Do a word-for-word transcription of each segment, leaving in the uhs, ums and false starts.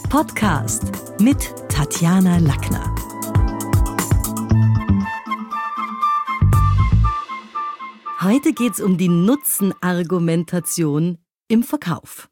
Podcast mit Tatjana Lackner. Heute geht's um die Nutzenargumentation im Verkauf.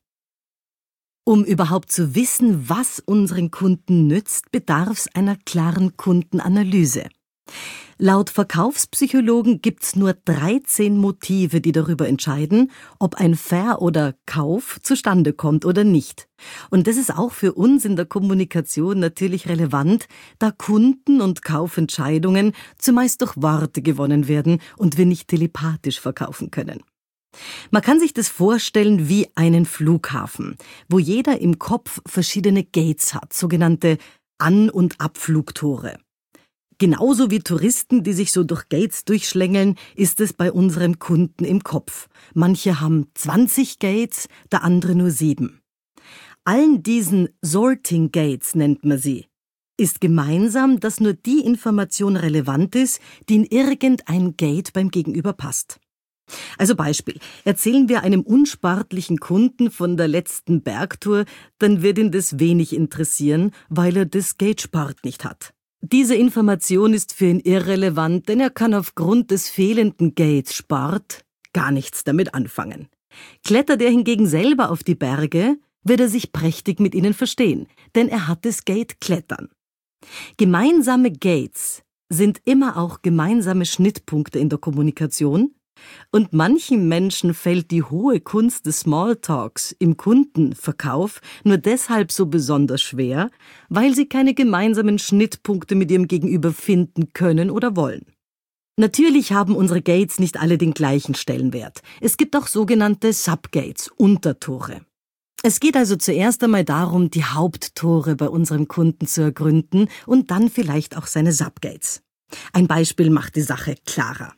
Um überhaupt zu wissen, was unseren Kunden nützt, bedarf es einer klaren Kundenanalyse. Laut Verkaufspsychologen gibt's nur dreizehn Motive, die darüber entscheiden, ob ein Ver- oder Kauf zustande kommt oder nicht. Und das ist auch für uns in der Kommunikation natürlich relevant, da Kunden- und Kaufentscheidungen zumeist durch Worte gewonnen werden und wir nicht telepathisch verkaufen können. Man kann sich das vorstellen wie einen Flughafen, wo jeder im Kopf verschiedene Gates hat, sogenannte An- und Abflugtore. Genauso wie Touristen, die sich so durch Gates durchschlängeln, ist es bei unseren Kunden im Kopf. Manche haben zwanzig Gates, der andere nur sieben. Allen diesen Sorting Gates nennt man sie. Ist gemeinsam, dass nur die Information relevant ist, die in irgendein Gate beim Gegenüber passt. Also Beispiel, erzählen wir einem unsportlichen Kunden von der letzten Bergtour, dann wird ihn das wenig interessieren, weil er das Gate Sport nicht hat. Diese Information ist für ihn irrelevant, denn er kann aufgrund des fehlenden Gates Sport gar nichts damit anfangen. Klettert er hingegen selber auf die Berge, wird er sich prächtig mit ihnen verstehen, denn er hat das Gate Klettern. Gemeinsame Gates sind immer auch gemeinsame Schnittpunkte in der Kommunikation. Und manchen Menschen fällt die hohe Kunst des Smalltalks im Kundenverkauf nur deshalb so besonders schwer, weil sie keine gemeinsamen Schnittpunkte mit ihrem Gegenüber finden können oder wollen. Natürlich haben unsere Gates nicht alle den gleichen Stellenwert. Es gibt auch sogenannte Subgates, Untertore. Es geht also zuerst einmal darum, die Haupttore bei unserem Kunden zu ergründen und dann vielleicht auch seine Subgates. Ein Beispiel macht die Sache klarer.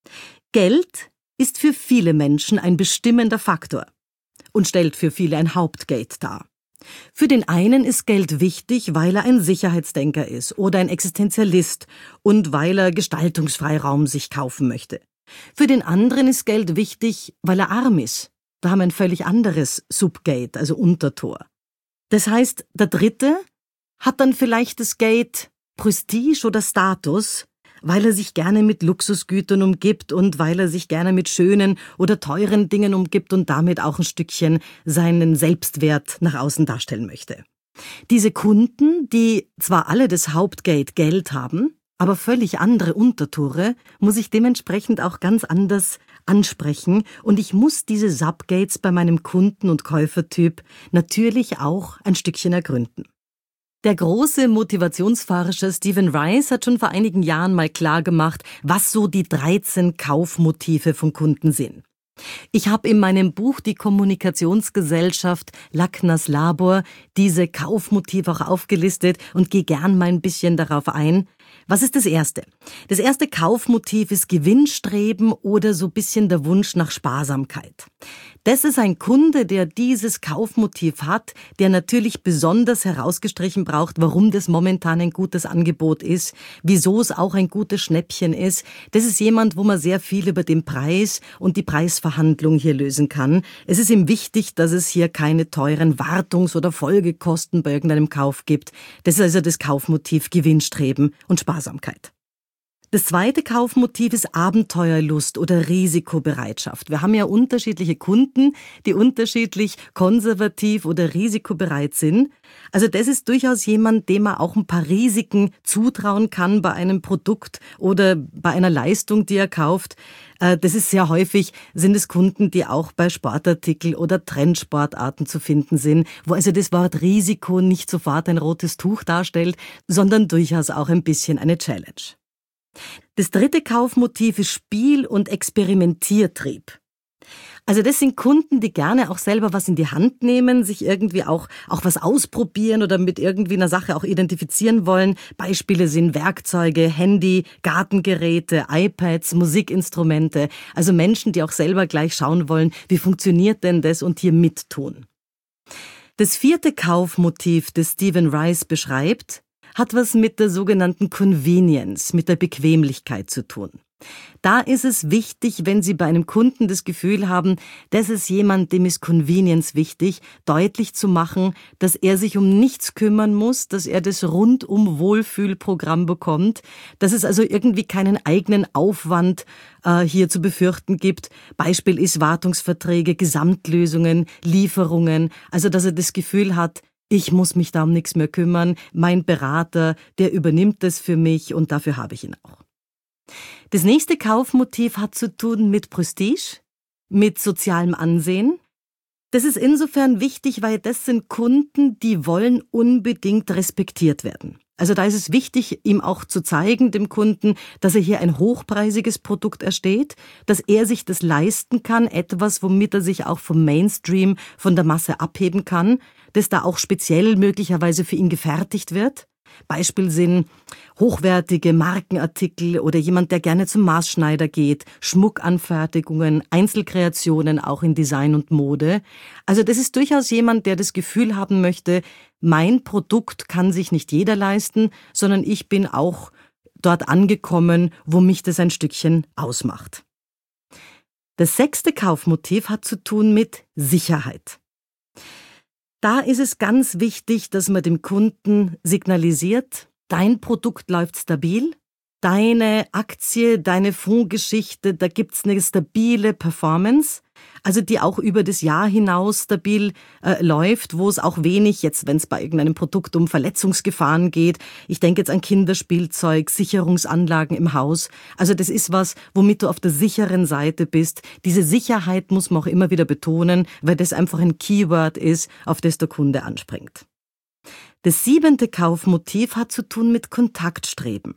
Geld ist für viele Menschen ein bestimmender Faktor und stellt für viele ein Hauptgate dar. Für den einen ist Geld wichtig, weil er ein Sicherheitsdenker ist oder ein Existenzialist und weil er Gestaltungsfreiraum sich kaufen möchte. Für den anderen ist Geld wichtig, weil er arm ist. Da haben wir ein völlig anderes Subgate, also Untertor. Das heißt, der Dritte hat dann vielleicht das Gate Prestige oder Status, weil er sich gerne mit Luxusgütern umgibt und weil er sich gerne mit schönen oder teuren Dingen umgibt und damit auch ein Stückchen seinen Selbstwert nach außen darstellen möchte. Diese Kunden, die zwar alle das Hauptgate Geld haben, aber völlig andere Untertore, muss ich dementsprechend auch ganz anders ansprechen und ich muss diese Subgates bei meinem Kunden- und Käufertyp natürlich auch ein Stückchen ergründen. Der große Motivationsforscher Stephen Rice hat schon vor einigen Jahren mal klargemacht, was so die dreizehn Kaufmotive von Kunden sind. Ich habe in meinem Buch Die Kommunikationsgesellschaft Lackners Labor diese Kaufmotive auch aufgelistet und gehe gern mal ein bisschen darauf ein. Was ist das erste? Das erste Kaufmotiv ist Gewinnstreben oder so ein bisschen der Wunsch nach Sparsamkeit. Das ist ein Kunde, der dieses Kaufmotiv hat, der natürlich besonders herausgestrichen braucht, warum das momentan ein gutes Angebot ist, wieso es auch ein gutes Schnäppchen ist. Das ist jemand, wo man sehr viel über den Preis und die Preisverhandlung hier lösen kann. Es ist ihm wichtig, dass es hier keine teuren Wartungs- oder Folgekosten bei irgendeinem Kauf gibt. Das ist also das Kaufmotiv Gewinnstreben und Sparsamkeit. Das zweite Kaufmotiv ist Abenteuerlust oder Risikobereitschaft. Wir haben ja unterschiedliche Kunden, die unterschiedlich konservativ oder risikobereit sind. Also das ist durchaus jemand, dem man auch ein paar Risiken zutrauen kann bei einem Produkt oder bei einer Leistung, die er kauft. Das ist sehr häufig, sind es Kunden, die auch bei Sportartikel oder Trendsportarten zu finden sind, wo also das Wort Risiko nicht sofort ein rotes Tuch darstellt, sondern durchaus auch ein bisschen eine Challenge. Das dritte Kaufmotiv ist Spiel- und Experimentiertrieb. Also das sind Kunden, die gerne auch selber was in die Hand nehmen, sich irgendwie auch, auch was ausprobieren oder mit irgendwie einer Sache auch identifizieren wollen. Beispiele sind Werkzeuge, Handy, Gartengeräte, iPads, Musikinstrumente. Also Menschen, die auch selber gleich schauen wollen, wie funktioniert denn das und hier mittun. Das vierte Kaufmotiv, das Stephen Rice beschreibt, hat was mit der sogenannten Convenience, mit der Bequemlichkeit zu tun. Da ist es wichtig, wenn Sie bei einem Kunden das Gefühl haben, das ist jemand, dem ist Convenience wichtig, deutlich zu machen, dass er sich um nichts kümmern muss, dass er das rundum Wohlfühlprogramm bekommt, dass es also irgendwie keinen eigenen Aufwand äh, hier zu befürchten gibt. Beispiel ist Wartungsverträge, Gesamtlösungen, Lieferungen, also dass er das Gefühl hat, ich muss mich da um nichts mehr kümmern, mein Berater, der übernimmt das für mich und dafür habe ich ihn auch. Das nächste Kaufmotiv hat zu tun mit Prestige, mit sozialem Ansehen. Das ist insofern wichtig, weil das sind Kunden, die wollen unbedingt respektiert werden. Also da ist es wichtig, ihm auch zu zeigen, dem Kunden, dass er hier ein hochpreisiges Produkt ersteht, dass er sich das leisten kann, etwas, womit er sich auch vom Mainstream, von der Masse abheben kann, das da auch speziell möglicherweise für ihn gefertigt wird. Beispiel sind hochwertige Markenartikel oder jemand, der gerne zum Maßschneider geht, Schmuckanfertigungen, Einzelkreationen auch in Design und Mode. Also das ist durchaus jemand, der das Gefühl haben möchte, mein Produkt kann sich nicht jeder leisten, sondern ich bin auch dort angekommen, wo mich das ein Stückchen ausmacht. Das sechste Kaufmotiv hat zu tun mit Sicherheit. Da ist es ganz wichtig, dass man dem Kunden signalisiert, dein Produkt läuft stabil, deine Aktie, deine Fondsgeschichte, da gibt's eine stabile Performance, also die auch über das Jahr hinaus stabil äh, läuft, wo es auch wenig, jetzt wenn es bei irgendeinem Produkt um Verletzungsgefahren geht, ich denke jetzt an Kinderspielzeug, Sicherungsanlagen im Haus, also das ist was, womit du auf der sicheren Seite bist. Diese Sicherheit muss man auch immer wieder betonen, weil das einfach ein Keyword ist, auf das der Kunde anspringt. Das siebente Kaufmotiv hat zu tun mit Kontaktstreben.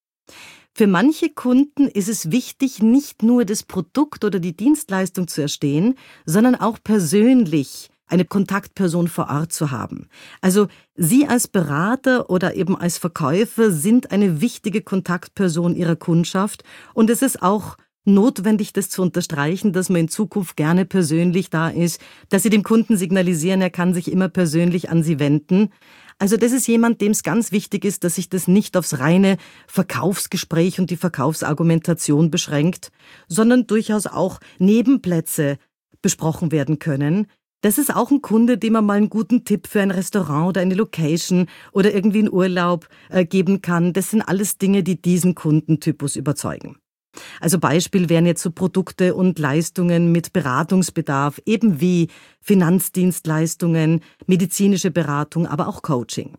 Für manche Kunden ist es wichtig, nicht nur das Produkt oder die Dienstleistung zu erstehen, sondern auch persönlich eine Kontaktperson vor Ort zu haben. Also Sie als Berater oder eben als Verkäufer sind eine wichtige Kontaktperson Ihrer Kundschaft und es ist auch notwendig, das zu unterstreichen, dass man in Zukunft gerne persönlich da ist, dass Sie dem Kunden signalisieren, er kann sich immer persönlich an Sie wenden. Also das ist jemand, dem es ganz wichtig ist, dass sich das nicht aufs reine Verkaufsgespräch und die Verkaufsargumentation beschränkt, sondern durchaus auch Nebenplätze besprochen werden können. Das ist auch ein Kunde, dem man mal einen guten Tipp für ein Restaurant oder eine Location oder irgendwie einen Urlaub äh, geben kann. Das sind alles Dinge, die diesen Kundentypus überzeugen. Also Beispiel wären jetzt so Produkte und Leistungen mit Beratungsbedarf, eben wie Finanzdienstleistungen, medizinische Beratung, aber auch Coaching.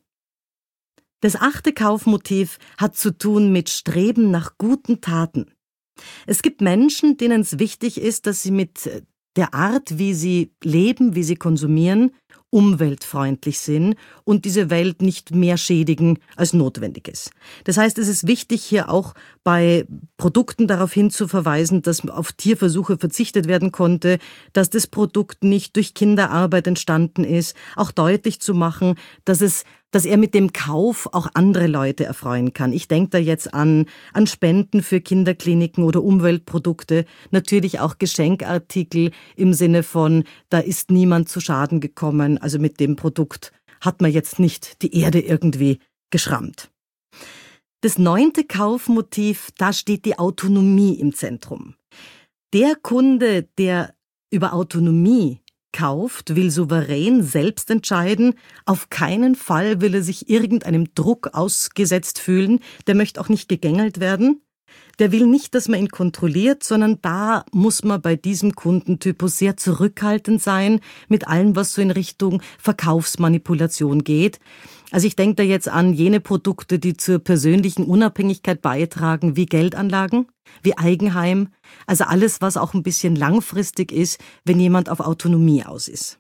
Das achte Kaufmotiv hat zu tun mit Streben nach guten Taten. Es gibt Menschen, denen es wichtig ist, dass sie mit der Art, wie sie leben, wie sie konsumieren, umweltfreundlich sind und diese Welt nicht mehr schädigen, als notwendig ist. Das heißt, es ist wichtig, hier auch bei Produkten darauf hinzuverweisen, dass auf Tierversuche verzichtet werden konnte, dass das Produkt nicht durch Kinderarbeit entstanden ist, auch deutlich zu machen, dass es dass er mit dem Kauf auch andere Leute erfreuen kann. Ich denke da jetzt an, an Spenden für Kinderkliniken oder Umweltprodukte, natürlich auch Geschenkartikel im Sinne von, da ist niemand zu Schaden gekommen, also mit dem Produkt hat man jetzt nicht die Erde irgendwie geschrammt. Das neunte Kaufmotiv, da steht die Autonomie im Zentrum. Der Kunde, der über Autonomie kauft, will souverän selbst entscheiden. Auf keinen Fall will er sich irgendeinem Druck ausgesetzt fühlen. Der möchte auch nicht gegängelt werden. Der will nicht, dass man ihn kontrolliert, sondern da muss man bei diesem Kundentypus sehr zurückhaltend sein mit allem, was so in Richtung Verkaufsmanipulation geht. Also ich denke da jetzt an jene Produkte, die zur persönlichen Unabhängigkeit beitragen, wie Geldanlagen, wie Eigenheim, also alles, was auch ein bisschen langfristig ist, wenn jemand auf Autonomie aus ist.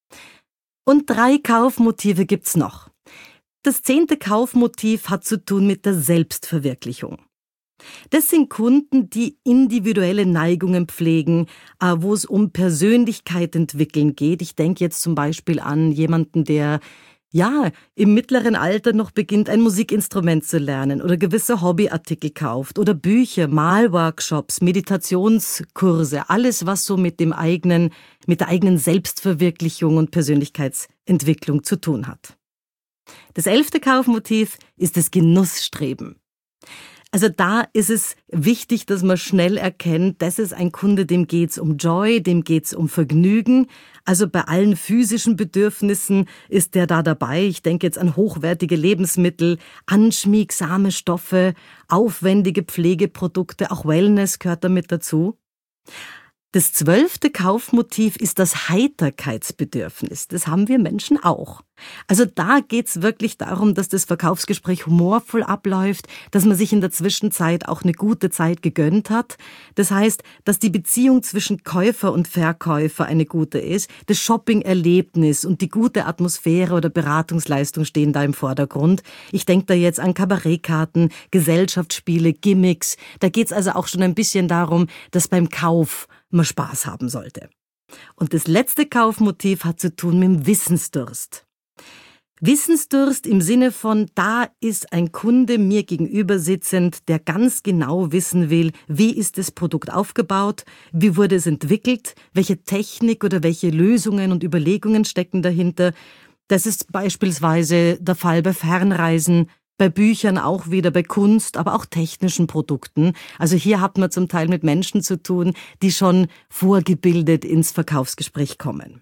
Und drei Kaufmotive gibt's noch. Das zehnte Kaufmotiv hat zu tun mit der Selbstverwirklichung. Das sind Kunden, die individuelle Neigungen pflegen, wo es um Persönlichkeit entwickeln geht. Ich denke jetzt zum Beispiel an jemanden, der ja im mittleren Alter noch beginnt, ein Musikinstrument zu lernen oder gewisse Hobbyartikel kauft oder Bücher, Malworkshops, Meditationskurse, alles, was so mit dem eigenen, mit der eigenen Selbstverwirklichung und Persönlichkeitsentwicklung zu tun hat. Das elfte Kaufmotiv ist das Genussstreben. Also da ist es wichtig, dass man schnell erkennt, das ist ein Kunde, dem geht's um Joy, dem geht's um Vergnügen. Also bei allen physischen Bedürfnissen ist der da dabei. Ich denke jetzt an hochwertige Lebensmittel, anschmiegsame Stoffe, aufwendige Pflegeprodukte, auch Wellness gehört damit dazu. Das zwölfte Kaufmotiv ist das Heiterkeitsbedürfnis. Das haben wir Menschen auch. Also da geht's wirklich darum, dass das Verkaufsgespräch humorvoll abläuft, dass man sich in der Zwischenzeit auch eine gute Zeit gegönnt hat. Das heißt, dass die Beziehung zwischen Käufer und Verkäufer eine gute ist. Das Shopping-Erlebnis und die gute Atmosphäre oder Beratungsleistung stehen da im Vordergrund. Ich denke da jetzt an Kabarettkarten, Gesellschaftsspiele, Gimmicks. Da geht's also auch schon ein bisschen darum, dass beim Kauf man Spaß haben sollte. Und das letzte Kaufmotiv hat zu tun mit dem Wissensdurst. Wissensdurst im Sinne von, da ist ein Kunde mir gegenüber sitzend, der ganz genau wissen will, wie ist das Produkt aufgebaut, wie wurde es entwickelt, welche Technik oder welche Lösungen und Überlegungen stecken dahinter. Das ist beispielsweise der Fall bei Fernreisen, bei Büchern auch wieder, bei Kunst, aber auch technischen Produkten. Also hier hat man zum Teil mit Menschen zu tun, die schon vorgebildet ins Verkaufsgespräch kommen.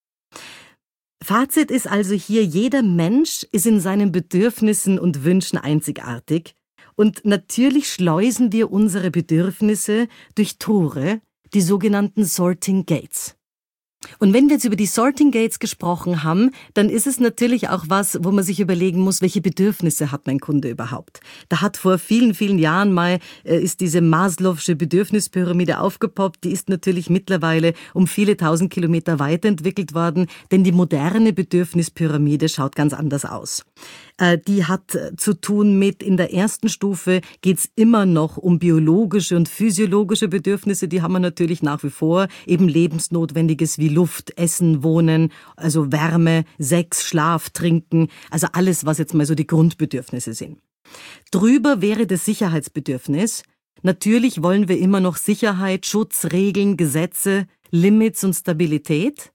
Fazit ist also hier, jeder Mensch ist in seinen Bedürfnissen und Wünschen einzigartig. Und natürlich schleusen wir unsere Bedürfnisse durch Tore, die sogenannten Sorting Gates. Und wenn wir jetzt über die Sorting Gates gesprochen haben, dann ist es natürlich auch was, wo man sich überlegen muss, welche Bedürfnisse hat mein Kunde überhaupt. Da hat vor vielen, vielen Jahren mal, äh, ist diese Maslow'sche Bedürfnispyramide aufgepoppt. Die ist natürlich mittlerweile um viele tausend Kilometer weiterentwickelt worden, denn die moderne Bedürfnispyramide schaut ganz anders aus. Äh, die hat äh, zu tun mit, in der ersten Stufe geht's immer noch um biologische und physiologische Bedürfnisse. Die haben wir natürlich nach wie vor, eben lebensnotwendiges wie Luft, Essen, Wohnen, also Wärme, Sex, Schlaf, Trinken, also alles, was jetzt mal so die Grundbedürfnisse sind. Drüber wäre das Sicherheitsbedürfnis. Natürlich wollen wir immer noch Sicherheit, Schutz, Regeln, Gesetze, Limits und Stabilität.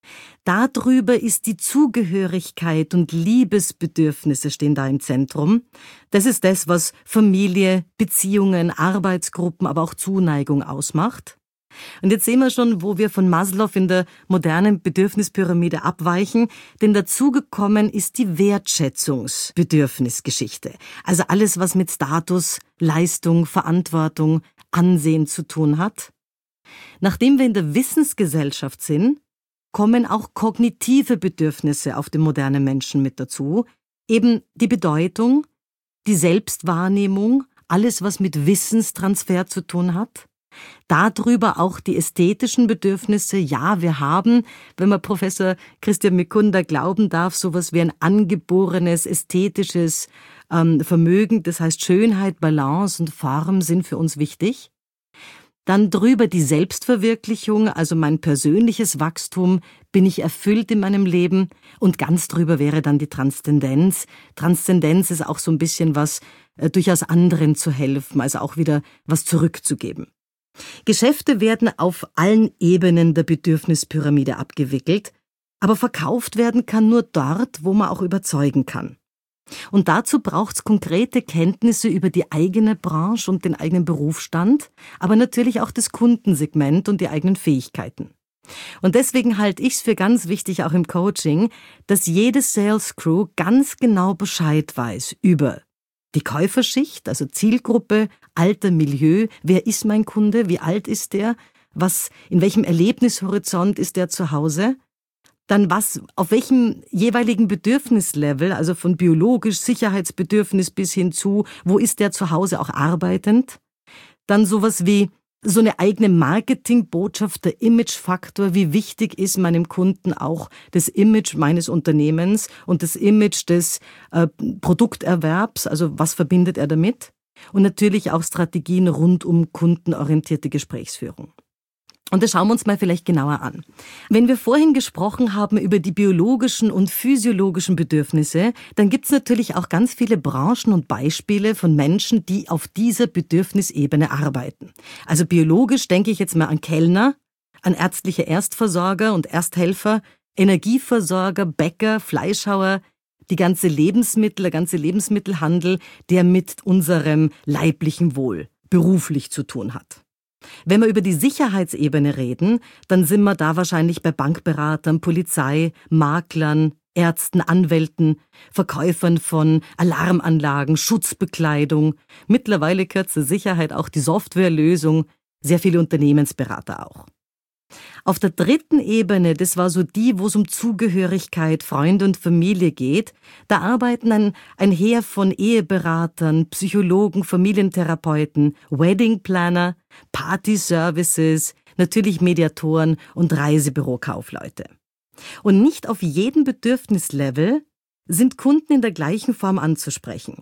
Darüber ist die Zugehörigkeit und Liebesbedürfnisse stehen da im Zentrum. Das ist das, was Familie, Beziehungen, Arbeitsgruppen, aber auch Zuneigung ausmacht. Und jetzt sehen wir schon, wo wir von Maslow in der modernen Bedürfnispyramide abweichen, denn dazugekommen ist die Wertschätzungsbedürfnisgeschichte. Also alles, was mit Status, Leistung, Verantwortung, Ansehen zu tun hat. Nachdem wir in der Wissensgesellschaft sind, kommen auch kognitive Bedürfnisse auf den modernen Menschen mit dazu. Eben die Bedeutung, die Selbstwahrnehmung, alles, was mit Wissenstransfer zu tun hat. Darüber auch die ästhetischen Bedürfnisse. Ja, wir haben, wenn man Professor Christian Mikunda glauben darf, sowas wie ein angeborenes ästhetisches ähm, Vermögen. Das heißt, Schönheit, Balance und Form sind für uns wichtig. Dann drüber die Selbstverwirklichung, also mein persönliches Wachstum, bin ich erfüllt in meinem Leben, und ganz drüber wäre dann die Transzendenz. Transzendenz ist auch so ein bisschen was, äh, durchaus anderen zu helfen, also auch wieder was zurückzugeben. Geschäfte werden auf allen Ebenen der Bedürfnispyramide abgewickelt, aber verkauft werden kann nur dort, wo man auch überzeugen kann. Und dazu braucht es konkrete Kenntnisse über die eigene Branche und den eigenen Berufsstand, aber natürlich auch das Kundensegment und die eigenen Fähigkeiten. Und deswegen halte ich es für ganz wichtig, auch im Coaching, dass jede Sales Crew ganz genau Bescheid weiß über die Käuferschicht, also Zielgruppe, Alter, Milieu, wer ist mein Kunde, wie alt ist der, was, in welchem Erlebnishorizont ist der zu Hause, dann was, auf welchem jeweiligen Bedürfnislevel, also von biologisch, Sicherheitsbedürfnis bis hin zu, wo ist der zu Hause auch arbeitend, dann sowas wie so eine eigene Marketingbotschaft, der Imagefaktor, wie wichtig ist meinem Kunden auch das Image meines Unternehmens und das Image des äh, Produkterwerbs, also was verbindet er damit? Und natürlich auch Strategien rund um kundenorientierte Gesprächsführung. Und das schauen wir uns mal vielleicht genauer an. Wenn wir vorhin gesprochen haben über die biologischen und physiologischen Bedürfnisse, dann gibt es natürlich auch ganz viele Branchen und Beispiele von Menschen, die auf dieser Bedürfnisebene arbeiten. Also biologisch denke ich jetzt mal an Kellner, an ärztliche Erstversorger und Ersthelfer, Energieversorger, Bäcker, Fleischhauer, die ganze Lebensmittel, der ganze Lebensmittelhandel, der mit unserem leiblichen Wohl beruflich zu tun hat. Wenn wir über die Sicherheitsebene reden, dann sind wir da wahrscheinlich bei Bankberatern, Polizei, Maklern, Ärzten, Anwälten, Verkäufern von Alarmanlagen, Schutzbekleidung. Mittlerweile gehört zur Sicherheit auch die Softwarelösung, sehr viele Unternehmensberater auch. Auf der dritten Ebene, das war so die, wo es um Zugehörigkeit, Freunde und Familie geht, da arbeiten ein, ein Heer von Eheberatern, Psychologen, Familientherapeuten, Weddingplaner, Party-Services, natürlich Mediatoren und Reisebürokaufleute. Und nicht auf jedem Bedürfnislevel sind Kunden in der gleichen Form anzusprechen.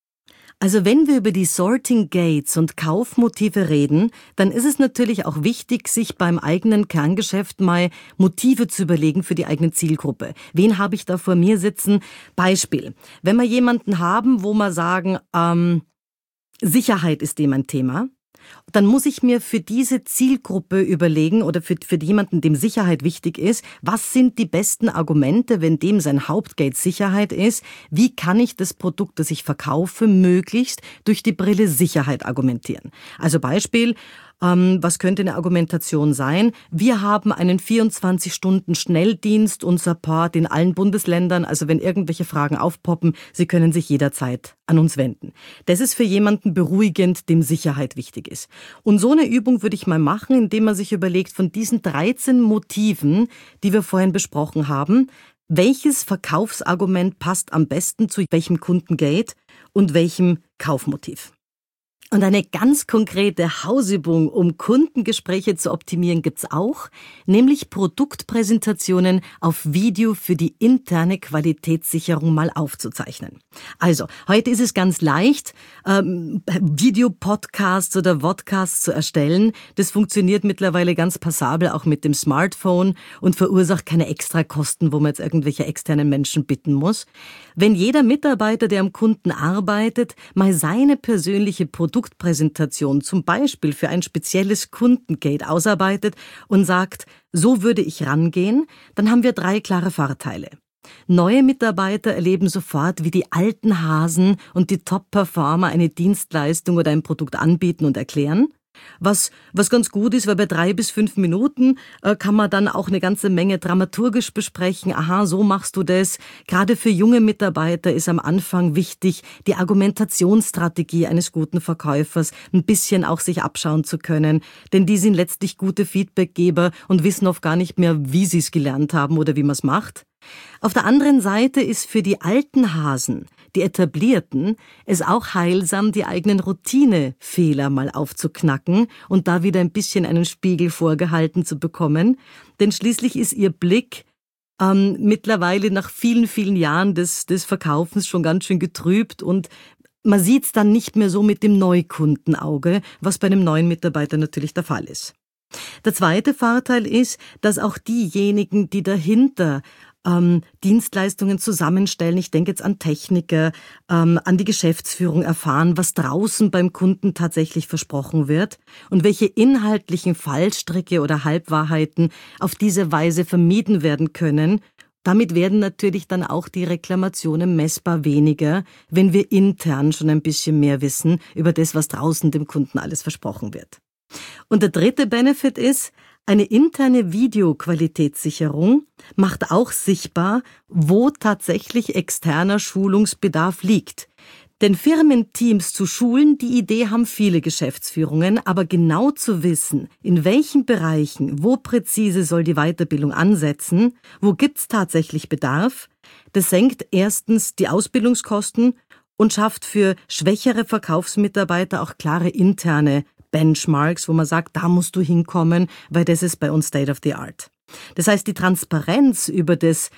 Also wenn wir über die Sorting Gates und Kaufmotive reden, dann ist es natürlich auch wichtig, sich beim eigenen Kerngeschäft mal Motive zu überlegen für die eigene Zielgruppe. Wen habe ich da vor mir sitzen? Beispiel, wenn wir jemanden haben, wo wir sagen, ähm, Sicherheit ist dem ein Thema, dann muss ich mir für diese Zielgruppe überlegen oder für, für jemanden, dem Sicherheit wichtig ist, was sind die besten Argumente, wenn dem sein Hauptgate Sicherheit ist, wie kann ich das Produkt, das ich verkaufe, möglichst durch die Brille Sicherheit argumentieren. Also Beispiel, ähm, was könnte eine Argumentation sein? Wir haben einen vierundzwanzig Stunden Schnelldienst und Support in allen Bundesländern, also wenn irgendwelche Fragen aufpoppen, Sie können sich jederzeit an uns wenden. Das ist für jemanden beruhigend, dem Sicherheit wichtig ist. Und so eine Übung würde ich mal machen, indem man sich überlegt, von diesen dreizehn Motiven, die wir vorhin besprochen haben, welches Verkaufsargument passt am besten zu welchem Kundengate und welchem Kaufmotiv. Und eine ganz konkrete Hausübung, um Kundengespräche zu optimieren, gibt's auch, nämlich Produktpräsentationen auf Video für die interne Qualitätssicherung mal aufzuzeichnen. Also, heute ist es ganz leicht, ähm, Videopodcasts oder Vodcasts zu erstellen. Das funktioniert mittlerweile ganz passabel auch mit dem Smartphone und verursacht keine Extrakosten, wo man jetzt irgendwelche externen Menschen bitten muss. Wenn jeder Mitarbeiter, der am Kunden arbeitet, mal seine persönliche Produktpräsentation zum Beispiel für ein spezielles Kundengate ausarbeitet und sagt, so würde ich rangehen, dann haben wir drei klare Vorteile. Neue Mitarbeiter erleben sofort, wie die alten Hasen und die Top-Performer eine Dienstleistung oder ein Produkt anbieten und erklären. Was, was ganz gut ist, weil bei drei bis fünf Minuten äh, kann man dann auch eine ganze Menge dramaturgisch besprechen. Aha, so machst du das. Gerade für junge Mitarbeiter ist am Anfang wichtig, die Argumentationsstrategie eines guten Verkäufers ein bisschen auch sich abschauen zu können. Denn die sind letztlich gute Feedbackgeber und wissen oft gar nicht mehr, wie sie es gelernt haben oder wie man es macht. Auf der anderen Seite ist für die alten Hasen, die Etablierten, es auch heilsam, die eigenen Routinefehler mal aufzuknacken und da wieder ein bisschen einen Spiegel vorgehalten zu bekommen. Denn schließlich ist ihr Blick ähm, mittlerweile nach vielen, vielen Jahren des, des Verkaufens schon ganz schön getrübt und man sieht es dann nicht mehr so mit dem Neukundenauge, was bei einem neuen Mitarbeiter natürlich der Fall ist. Der zweite Vorteil ist, dass auch diejenigen, die dahinter ähm, Dienstleistungen zusammenstellen, ich denke jetzt an Techniker, ähm, an die Geschäftsführung, erfahren, was draußen beim Kunden tatsächlich versprochen wird und welche inhaltlichen Fallstricke oder Halbwahrheiten auf diese Weise vermieden werden können. Damit werden natürlich dann auch die Reklamationen messbar weniger, wenn wir intern schon ein bisschen mehr wissen über das, was draußen dem Kunden alles versprochen wird. Und der dritte Benefit ist, eine interne Videoqualitätssicherung macht auch sichtbar, wo tatsächlich externer Schulungsbedarf liegt. Denn Firmenteams zu schulen, die Idee haben viele Geschäftsführungen, aber genau zu wissen, in welchen Bereichen, wo präzise soll die Weiterbildung ansetzen, wo gibt's tatsächlich Bedarf, das senkt erstens die Ausbildungskosten und schafft für schwächere Verkaufsmitarbeiter auch klare interne Benchmarks, wo man sagt, da musst du hinkommen, weil das ist bei uns State of the Art. Das heißt, die Transparenz über das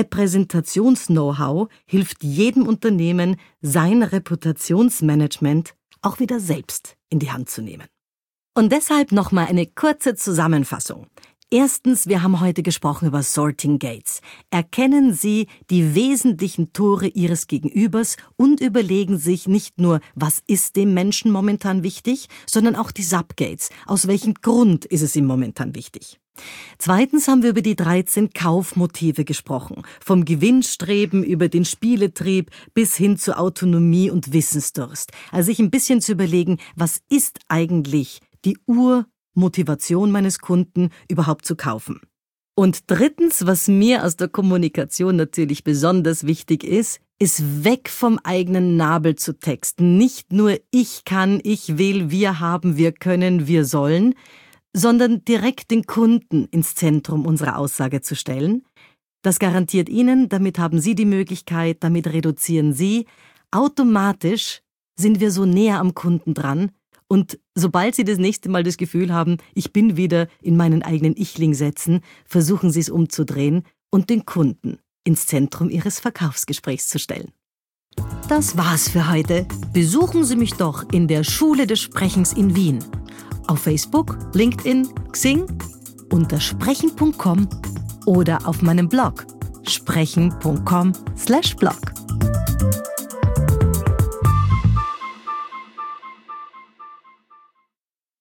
Repräsentations-Know-how hilft jedem Unternehmen, sein Reputationsmanagement auch wieder selbst in die Hand zu nehmen. Und deshalb nochmal eine kurze Zusammenfassung. Erstens, wir haben heute gesprochen über Sorting Gates. Erkennen Sie die wesentlichen Tore Ihres Gegenübers und überlegen sich nicht nur, was ist dem Menschen momentan wichtig, sondern auch die Subgates. Aus welchem Grund ist es ihm momentan wichtig? Zweitens haben wir über die dreizehn Kaufmotive gesprochen. Vom Gewinnstreben über den Spieletrieb bis hin zur Autonomie und Wissensdurst. Also sich ein bisschen zu überlegen, was ist eigentlich die Urmotivation meines Kunden, überhaupt zu kaufen. Und drittens, was mir aus der Kommunikation natürlich besonders wichtig ist, ist weg vom eigenen Nabel zu texten. Nicht nur ich kann, ich will, wir haben, wir können, wir sollen, sondern direkt den Kunden ins Zentrum unserer Aussage zu stellen. Das garantiert Ihnen, damit haben Sie die Möglichkeit, damit reduzieren Sie. Automatisch sind wir so näher am Kunden dran und sobald Sie das nächste Mal das Gefühl haben, ich bin wieder in meinen eigenen Ichling-Sätzen, versuchen Sie es umzudrehen und den Kunden ins Zentrum Ihres Verkaufsgesprächs zu stellen. Das war's für heute. Besuchen Sie mich doch in der Schule des Sprechens in Wien. Auf Facebook, LinkedIn, Xing, unter sprechen punkt com oder auf meinem Blog sprechen punkt com slash blog.